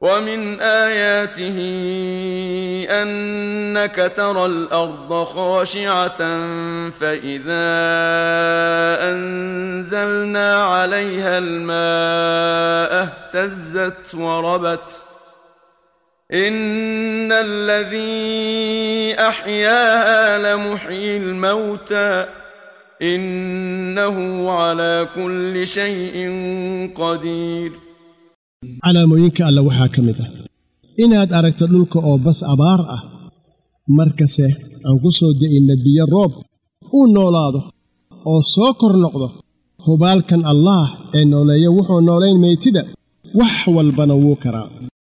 ومن آياته أنك ترى الأرض خاشعة فإذا أنزلنا عليها الماء اهتزت وربت إن الذي أحياها لمحيي الموتى إنه على كل شيء قدير. calaamooyinka alla waxaa ka mid ah inaad aragto dhulka oo bas abaar ah markase aan ku soo de'in biyo roob uu noolaado oo soo kor noqdo hubaalkan allah ee nooleeya wuxuu nooleyn meeytida wax walbana wuu karaa.